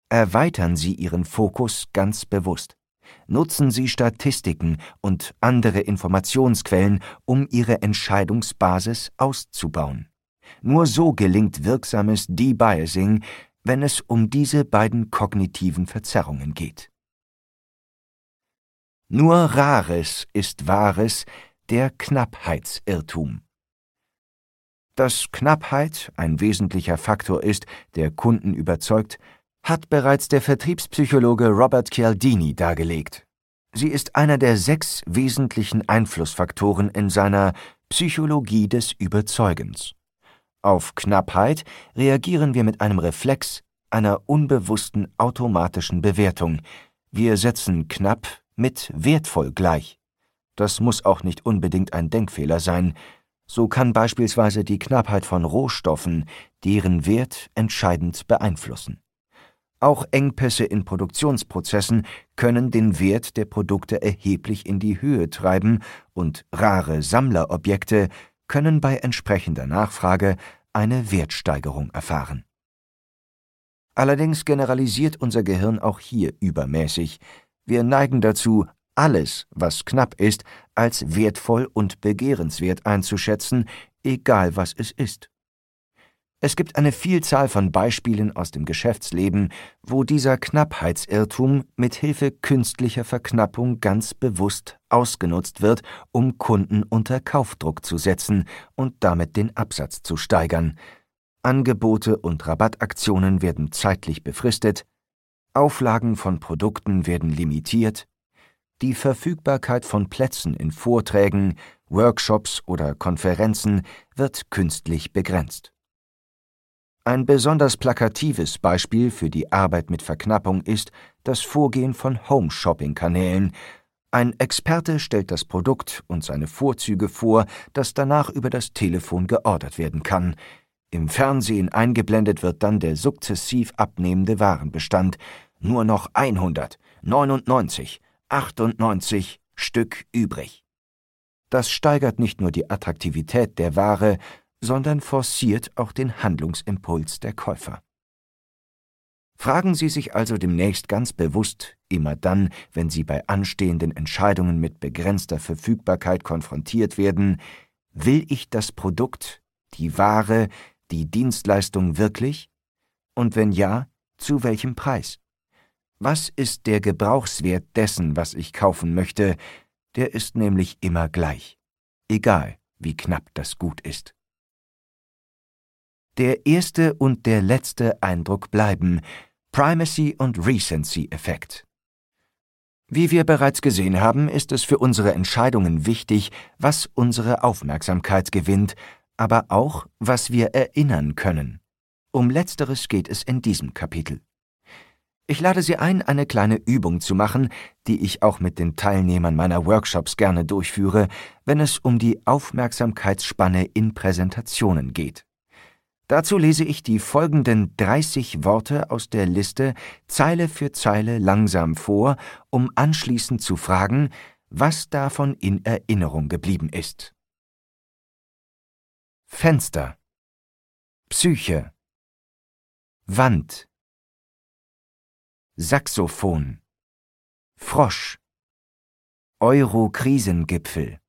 Erweitern Sie Ihren Fokus ganz bewusst. Nutzen Sie Statistiken und andere Informationsquellen, um Ihre Entscheidungsbasis auszubauen. Nur so gelingt wirksames Debiasing, wenn es um diese beiden kognitiven Verzerrungen geht. Nur Rares ist Wahres, der Knappheitsirrtum. Dass Knappheit ein wesentlicher Faktor ist, der Kunden überzeugt, hat bereits der Vertriebspsychologe Robert Cialdini dargelegt. Sie ist einer der 6 wesentlichen Einflussfaktoren in seiner Psychologie des Überzeugens. Auf Knappheit reagieren wir mit einem Reflex, einer unbewussten automatischen Bewertung. Wir setzen knapp mit wertvoll gleich. Das muss auch nicht unbedingt ein Denkfehler sein. So kann beispielsweise die Knappheit von Rohstoffen deren Wert entscheidend beeinflussen. Auch Engpässe in Produktionsprozessen können den Wert der Produkte erheblich in die Höhe treiben und rare Sammlerobjekte können bei entsprechender Nachfrage eine Wertsteigerung erfahren. Allerdings generalisiert unser Gehirn auch hier übermäßig. Wir neigen dazu, alles, was knapp ist, als wertvoll und begehrenswert einzuschätzen, egal was es ist. Es gibt eine Vielzahl von Beispielen aus dem Geschäftsleben, wo dieser Knappheitsirrtum mit Hilfe künstlicher Verknappung ganz bewusst ausgenutzt wird, um Kunden unter Kaufdruck zu setzen und damit den Absatz zu steigern. Angebote und Rabattaktionen werden zeitlich befristet, Auflagen von Produkten werden limitiert, die Verfügbarkeit von Plätzen in Vorträgen, Workshops oder Konferenzen wird künstlich begrenzt. Ein besonders plakatives Beispiel für die Arbeit mit Verknappung ist das Vorgehen von Home-Shopping-Kanälen. Ein Experte stellt das Produkt und seine Vorzüge vor, das danach über das Telefon geordert werden kann. Im Fernsehen eingeblendet wird dann der sukzessiv abnehmende Warenbestand. Nur noch 199 Stück übrig. Das steigert nicht nur die Attraktivität der Ware, sondern forciert auch den Handlungsimpuls der Käufer. Fragen Sie sich also demnächst ganz bewusst, immer dann, wenn Sie bei anstehenden Entscheidungen mit begrenzter Verfügbarkeit konfrontiert werden: Will ich das Produkt, die Ware, die Dienstleistung wirklich? Und wenn ja, zu welchem Preis? Was ist der Gebrauchswert dessen, was ich kaufen möchte? Der ist nämlich immer gleich, egal wie knapp das Gut ist. Der erste und der letzte Eindruck bleiben: Primacy- und Recency-Effekt. Wie wir bereits gesehen haben, ist es für unsere Entscheidungen wichtig, was unsere Aufmerksamkeit gewinnt, aber auch, was wir erinnern können. Um Letzteres geht es in diesem Kapitel. Ich lade Sie ein, eine kleine Übung zu machen, die ich auch mit den Teilnehmern meiner Workshops gerne durchführe, wenn es um die Aufmerksamkeitsspanne in Präsentationen geht. Dazu lese ich die folgenden 30 Worte aus der Liste Zeile für Zeile langsam vor, um anschließend zu fragen, was davon in Erinnerung geblieben ist. Fenster, Psyche, Wand, Saxophon, Frosch, Euro-Krisengipfel,